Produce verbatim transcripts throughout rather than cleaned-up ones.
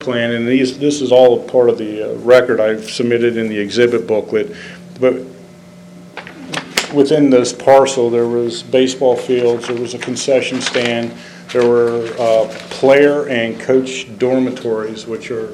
plan, and these, this is all part of the uh, record I've submitted in the exhibit booklet, but within this parcel there was baseball fields, there was a concession stand, there were uh, player and coach dormitories, which are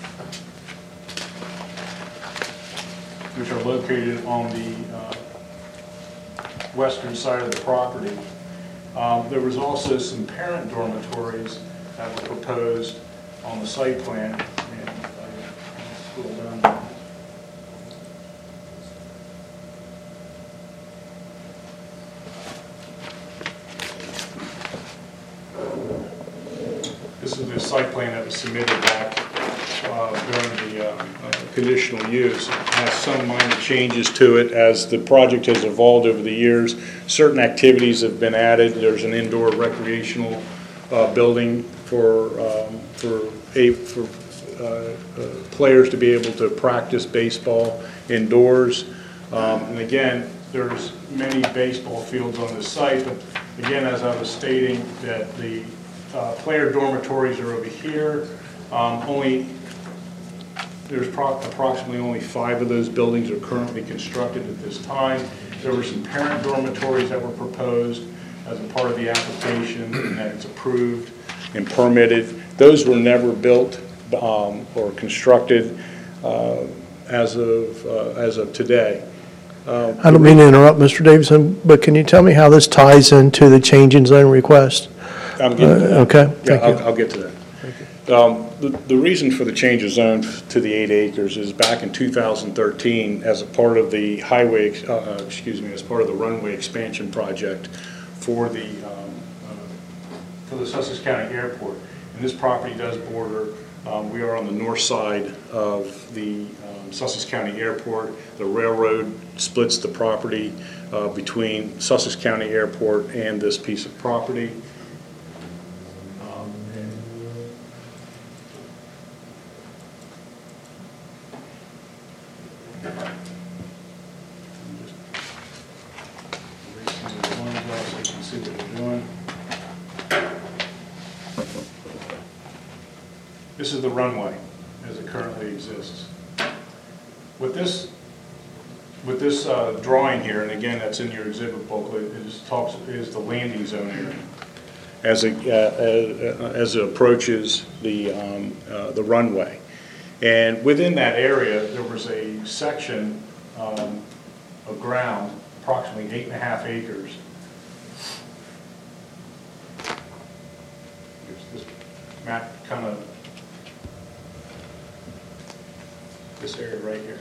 which are located on the uh, western side of the property. Um, there was also some parent dormitories that were proposed on the site plan. And I scroll down. This is the site plan that was submitted back uh, during the uh, uh, conditional use. It has some minor changes to it as the project has evolved over the years. Certain activities have been added. There's an indoor recreational uh, building for um, for a for uh, uh, players to be able to practice baseball indoors. Um, and again, there's many baseball fields on this site, but again, as I was stating, that the uh, player dormitories are over here. Um, only there's pro approximately only five of those buildings are currently constructed at this time. There were some parent dormitories that were proposed as a part of the application, and that it's approved and permitted. Those were never built um, or constructed uh, as of uh, as of today. Uh, I don't mean to interrupt, Mister Davidson, but can you tell me how this ties into the change in zone request? I'm getting to that. Uh, okay, yeah, thank I'll, you. I'll get to that. Um, the, the reason for the change of zone to the eight acres is back in two thousand thirteen, as a part of the highway, uh, uh, excuse me, as part of the runway expansion project for the um, uh, for the Sussex County Airport. And this property does border. Um, we are on the north side of the um, Sussex County Airport. The railroad splits the property uh, between Sussex County Airport and this piece of property. This is the runway as it currently exists. With this, with this uh, drawing here, and again that's in your exhibit booklet, is talks is the landing zone area as it uh, uh, as it approaches the um, uh, the runway. And within that area, there was a section um, of ground, approximately eight and a half acres. This map kind of. This area right here.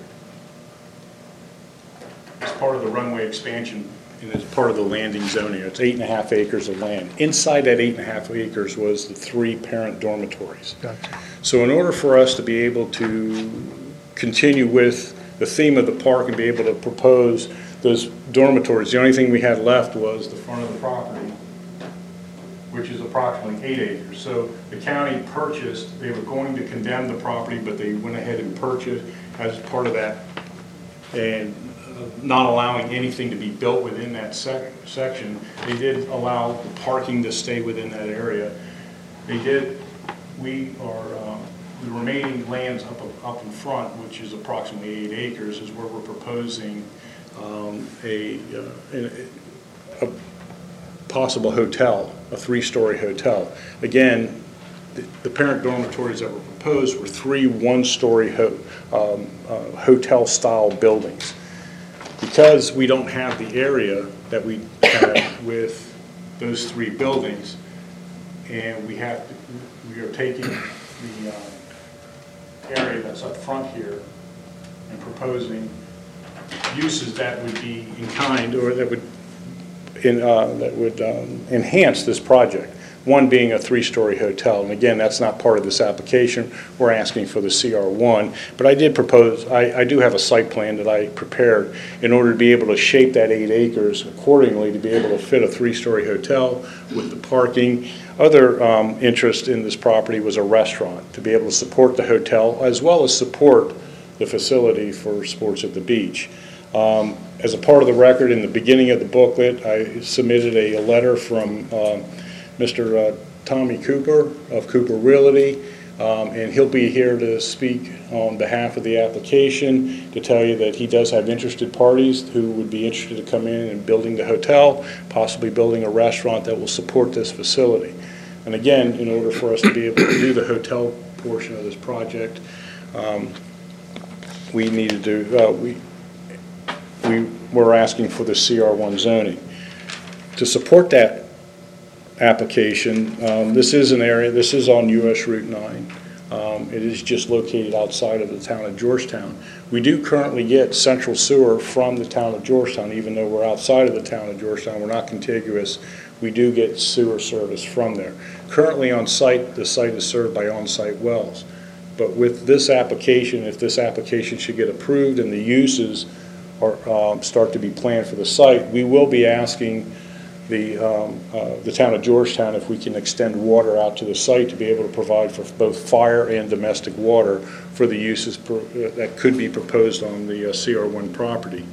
It's part of the runway expansion and it's part of the landing zone area. It's eight and a half acres of land. Inside that eight and a half acres was the three parent dormitories. Gotcha. So in order for us to be able to continue with the theme of the park and be able to propose those dormitories, the only thing we had left was the front of the property, which is approximately eight acres. So the county purchased, they were going to condemn the property, but they went ahead and purchased as part of that, and uh, not allowing anything to be built within that sec section. They did allow the parking to stay within that area. They did, we are, um, the remaining lands up, up in front, which is approximately eight acres, is where we're proposing um, a, uh, a, a possible hotel, a three-story hotel. Again, the, the parent dormitories that were proposed were three one-story ho um, uh, hotel-style buildings. Because we don't have the area that we had with those three buildings, and we have to, we are taking the uh, area that's up front here and proposing uses that would be in kind or that would In, uh, that would um, enhance this project, one being a three-story hotel. And again, that's not part of this application. We're asking for the C R one. But I did propose, I, I do have a site plan that I prepared in order to be able to shape that eight acres accordingly to be able to fit a three-story hotel with the parking. Other um, interest in this property was a restaurant to be able to support the hotel as well as support the facility for sports at the beach. Um, as a part of the record, in the beginning of the booklet, I submitted a, a letter from um, Mister Uh, Tommy Cooper of Cooper Realty, Um, and he'll be here to speak on behalf of the application to tell you that he does have interested parties who would be interested to come in and building the hotel, possibly building a restaurant that will support this facility. And again, in order for us to be able to do the hotel portion of this project, um, we needed to, uh, we, we were asking for the C R one zoning. To support that application, um, this is an area, this is on U S Route nine. Um, it is just located outside of the town of Georgetown. We do currently get central sewer from the town of Georgetown, even though we're outside of the town of Georgetown, we're not contiguous. We do get sewer service from there. Currently on site, the site is served by on-site wells. But with this application, if this application should get approved and the uses are, um, start to be planned for the site, we will be asking the, um, uh, the town of Georgetown if we can extend water out to the site to be able to provide for both fire and domestic water for the uses per, uh, that could be proposed on the uh, C R one property.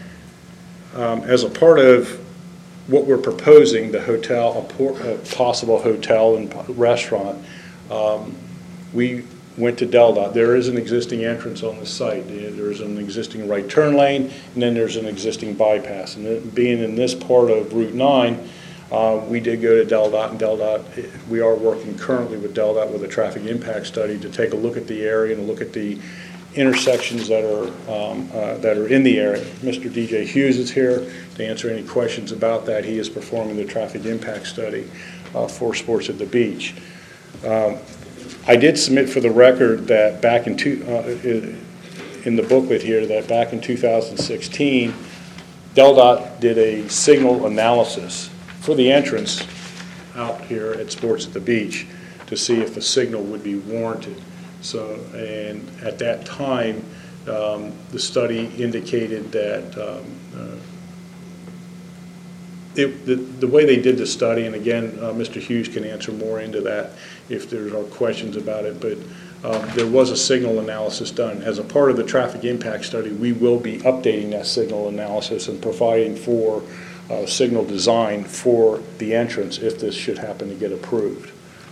Um, as a part of what we're proposing, the hotel, a, por a possible hotel and restaurant, um, we went to Del Dot. There is an existing entrance on the site. There's an existing right turn lane, and then there's an existing bypass. And it, being in this part of Route nine, uh, we did go to Del Dot, and Del Dot, we are working currently with Del Dot with a traffic impact study to take a look at the area and look at the intersections that are um, uh, that are in the area. Mister D J Hughes is here to answer any questions about that. He is performing the traffic impact study uh, for Sports at the Beach. Um, I did submit for the record that back in two, uh, in the booklet here that back in two thousand sixteen, Del Dot did a signal analysis for the entrance out here at Sports at the Beach to see if a signal would be warranted. So, and at that time, um, the study indicated that um, uh, it, the, the way they did the study, and again, uh, Mister Hughes can answer more into that if there are questions about it, but um, there was a signal analysis done. As a part of the traffic impact study, we will be updating that signal analysis and providing for uh, signal design for the entrance if this should happen to get approved.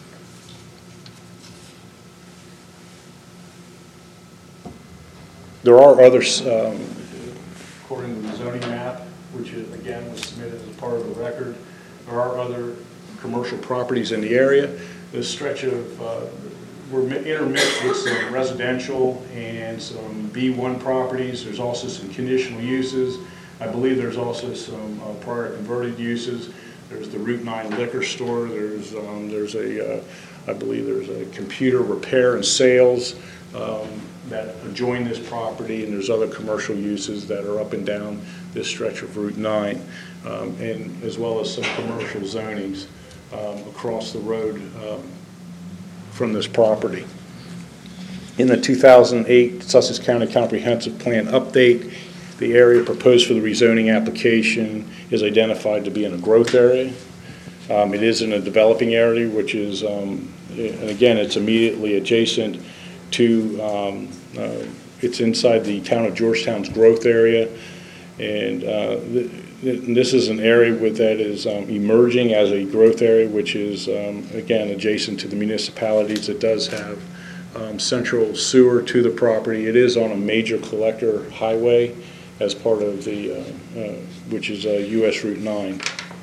There are others, um, according to the zoning map, which is, again was submitted as part of the record, there are other commercial properties in the area. This stretch of, uh, we're intermixed with some residential and some B one properties. There's also some conditional uses. I believe there's also some uh, prior converted uses. There's the Route nine liquor store. There's, um, there's a, uh, I believe there's a computer repair and sales um, that adjoin this property, and there's other commercial uses that are up and down this stretch of Route nine, um, and as well as some commercial zonings um, across the road um, from this property. In the two thousand eight Sussex County Comprehensive Plan update, the area proposed for the rezoning application is identified to be in a growth area. Um, it is in a developing area, which is, um, and again, it's immediately adjacent to, um, uh, it's inside the town of Georgetown's growth area, and uh, th th this is an area with, that is um, emerging as a growth area, which is, um, again, adjacent to the municipalities. It does have um, central sewer to the property. It is on a major collector highway as part of the, uh, uh, which is uh, U S Route nine.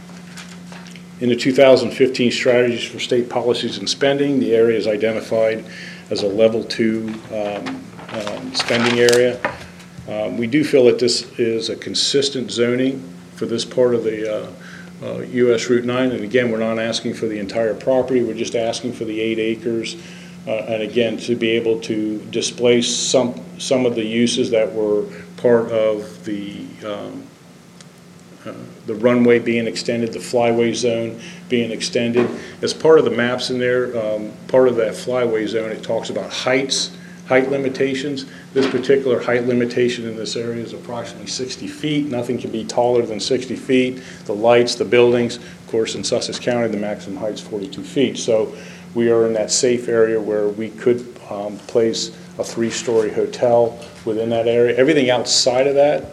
In the two thousand fifteen Strategies for State Policies and Spending, the area is identified as a level two um, um, spending area. Um, we do feel that this is a consistent zoning for this part of the uh, uh, U S Route nine, and again, we're not asking for the entire property, we're just asking for the eight acres, uh, and again, to be able to displace some, some of the uses that were part of the um, Uh, the runway being extended, the flyway zone being extended. As part of the maps in there, um, part of that flyway zone, it talks about heights, height limitations. This particular height limitation in this area is approximately sixty feet. Nothing can be taller than sixty feet. The lights, the buildings, of course, in Sussex County, the maximum height is forty-two feet. So we are in that safe area where we could um, place a three-story hotel within that area. Everything outside of that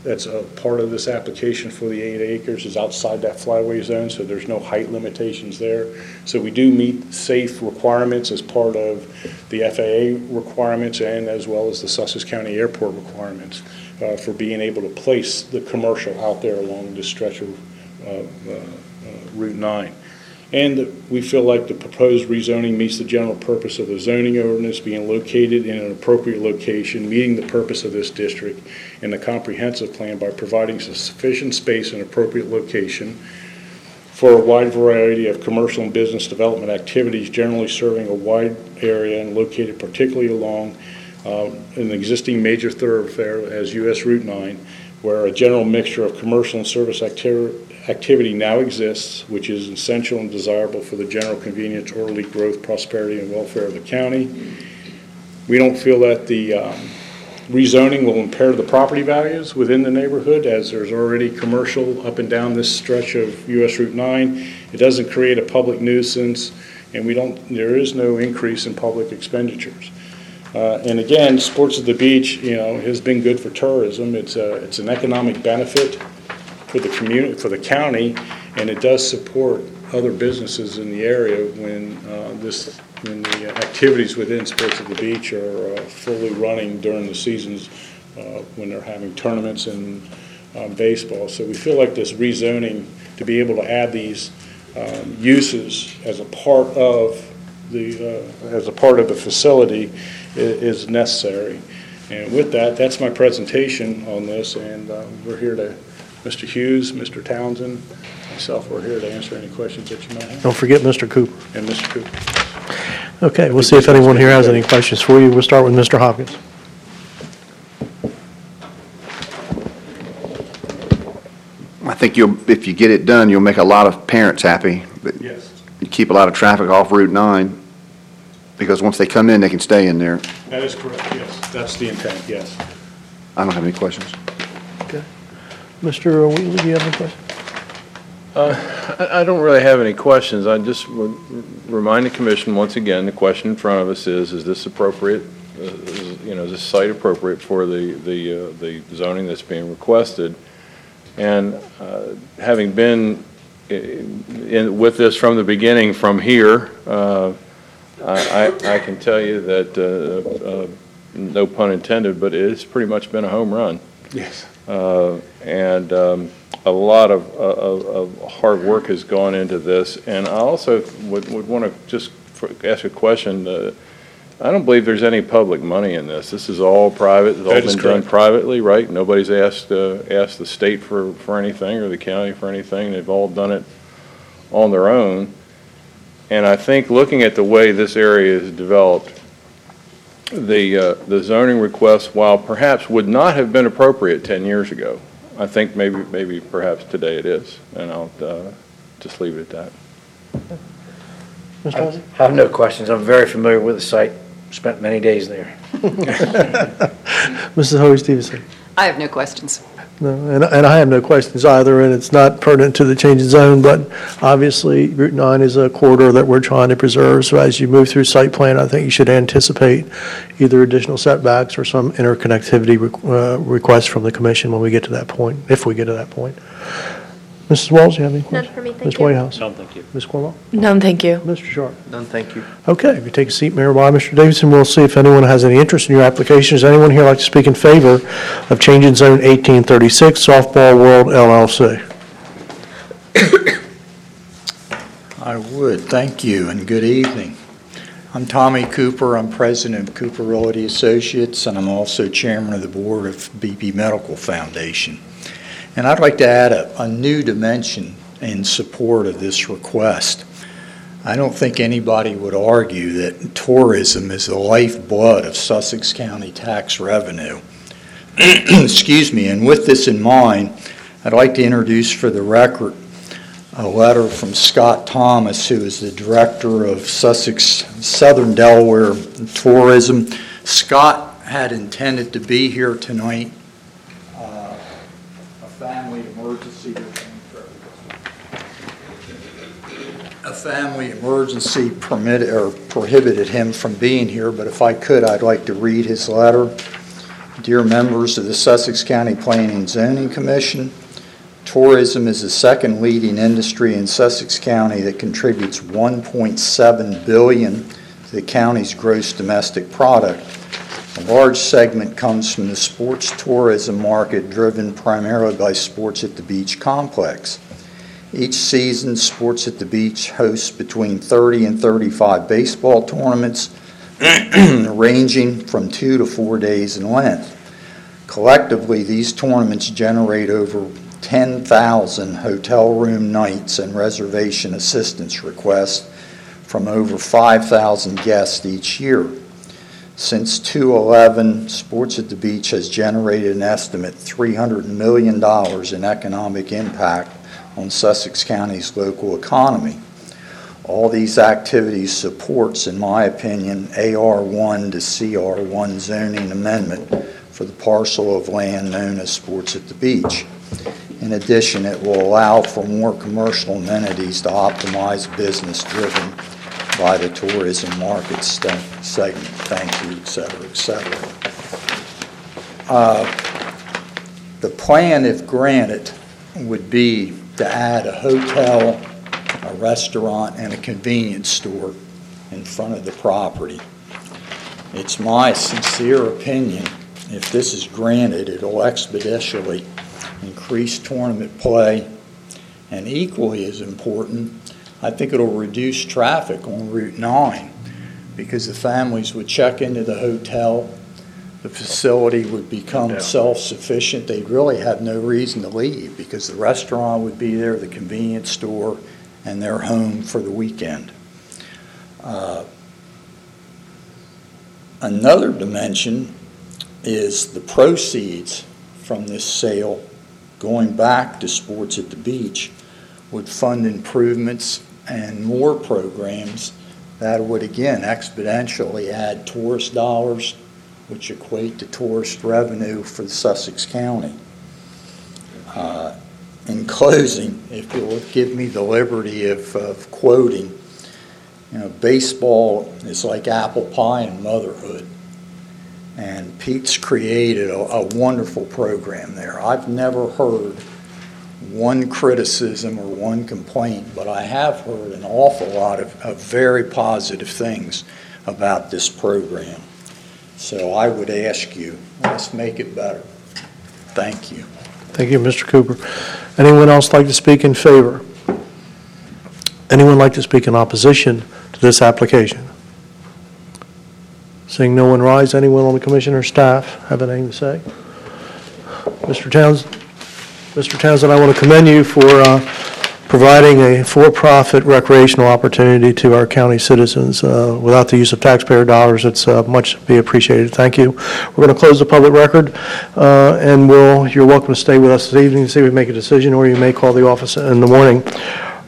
that's a part of this application for the eight acres is outside that flyway zone, so there's no height limitations there. So we do meet safe requirements as part of the F A A requirements and as well as the Sussex County Airport requirements uh, for being able to place the commercial out there along this stretch of uh, uh, uh, Route nine. And we feel like the proposed rezoning meets the general purpose of the zoning ordinance, being located in an appropriate location, meeting the purpose of this district in the comprehensive plan by providing sufficient space and appropriate location for a wide variety of commercial and business development activities, generally serving a wide area and located particularly along uh, an existing major thoroughfare as U S Route nine, where a general mixture of commercial and service activity activity now exists, which is essential and desirable for the general convenience, orderly growth, prosperity, and welfare of the county. We don't feel that the um, rezoning will impair the property values within the neighborhood, as there's already commercial up and down this stretch of U S Route nine. It doesn't create a public nuisance, and we don't. There is no increase in public expenditures. Uh, and again, Sports at the Beach, you know, has been good for tourism. It's a, it's an economic benefit for the community, for the county, and it does support other businesses in the area when uh, this, when the activities within Sports at the Beach are uh, fully running during the seasons uh, when they're having tournaments and um, baseball. So we feel like this rezoning, to be able to add these um, uses as a part of the uh, as a part of the facility is, is necessary. And with that, that's my presentation on this, and uh, we're here to. Mister Hughes, Mister Townsend, myself, we're here to answer any questions that you might have. Don't forget Mister Cooper. And Mister Cooper. Okay, we'll see if anyone here has any questions for you. We'll start with Mister Hopkins. I think you'll, if you get it done, you'll make a lot of parents happy. Yes. You keep a lot of traffic off Route nine, because once they come in, they can stay in there. That is correct, yes. That's the intent, yes. I don't have any questions. Okay. Mister Wheatley, do you have any questions? Uh, I I don't really have any questions. I just would remind the commission, once again, the question in front of us is, is this appropriate, uh, is, you know, is this site appropriate for the, the, uh, the zoning that's being requested? And uh, having been in, in, with this from the beginning, from here, uh, I, I, I can tell you that, uh, uh, no pun intended, but it's pretty much been a home run. Yes. Uh, and um, a lot of, of, of hard work has gone into this. And I also would, would want to just ask a question. Uh, I don't believe there's any public money in this. This is all private. It's all That is been done correct. privately, right? Nobody's asked uh, asked the state for, for anything or the county for anything. They've all done it on their own. And I think looking at the way this area is developed, the uh, the zoning request, while perhaps would not have been appropriate ten years ago, I think maybe maybe perhaps today it is, and I'll uh, just leave it at that. Mister I Hopkins? have no questions. I'm very familiar with the site. Spent many days there. Missus Hoey Stevenson? I have no questions. No, and, and I have no questions either, and it's not pertinent to the change in zone, but obviously Route nine is a corridor that we're trying to preserve, so as you move through site plan, I think you should anticipate either additional setbacks or some interconnectivity requ- uh, requests from the commission when we get to that point, if we get to that point. Missus Walls, you have any questions? None for me, thank Miz you. Whitehouse? No, thank you. Miz Cornwell? None, thank you. Mister Sharp? None, thank you. Okay, if you take a seat, Mayor By, Mister Davidson, we'll see if anyone has any interest in your application. Does anyone here like to speak in favor of changing zone eighteen thirty-six, Softball World L L C? I would, thank you, and good evening. I'm Tommy Cooper. I'm president of Cooper Realty Associates, and I'm also chairman of the board of B P Medical Foundation. And I'd like to add a, a new dimension in support of this request. I don't think anybody would argue that tourism is the lifeblood of Sussex County tax revenue. Excuse me, and with this in mind, I'd like to introduce for the record a letter from Scott Thomas, who is the director of Sussex Southern Delaware Tourism. Scott had intended to be here tonight. Uh, a family emergency. A family emergency permitted or prohibited him from being here, but if I could, I'd like to read his letter. Dear members of the Sussex County Planning and Zoning Commission, tourism is the second leading industry in Sussex County that contributes one point seven billion dollars to the county's gross domestic product. A large segment comes from the sports tourism market, driven primarily by Sports at the Beach complex. Each season, Sports at the Beach hosts between thirty and thirty-five baseball tournaments, ranging from two to four days in length. Collectively, these tournaments generate over ten thousand hotel room nights and reservation assistance requests from over five thousand guests each year. Since two eleven, Sports at the Beach has generated an estimate three hundred million dollars in economic impact on Sussex County's local economy. All these activities supports, in my opinion, A R one to C R one zoning amendment for the parcel of land known as Sports at the Beach. In addition, it will allow for more commercial amenities to optimize business driven by the tourism market st- segment. Thank you, et cetera, et cetera. Uh, the plan, if granted, would be to add a hotel, a restaurant, and a convenience store in front of the property. It's my sincere opinion, if this is granted, it'll expeditiously increase tournament play, and equally as important, I think it'll reduce traffic on Route nine, because the families would check into the hotel, the facility would become self-sufficient. They'd really have no reason to leave, because the restaurant would be there, the convenience store, and they're home for the weekend. Uh, another dimension is the proceeds from this sale going back to Sports at the Beach would fund improvements and more programs that would, again, exponentially add tourist dollars, which equate to tourist revenue for Sussex County. Uh, in closing, if you'll give me the liberty of, of quoting, you know, baseball is like apple pie and motherhood. And Pete's created a, a wonderful program there. I've never heard one criticism or one complaint, but I have heard an awful lot of, of very positive things about this program. So I would ask you, let's make it better. Thank you. Thank you, Mister Cooper. Anyone else like to speak in favor? Anyone like to speak in opposition to this application? Seeing no one rise, anyone on the commission or staff have anything to say? Mister Townsend, Mister Townsend, I want to commend you for uh, providing a for-profit recreational opportunity to our county citizens. Uh, without the use of taxpayer dollars, it's uh, much to be appreciated. Thank you. We're going to close the public record, uh, and we'll, you're welcome to stay with us this evening to see if we make a decision, or you may call the office in the morning.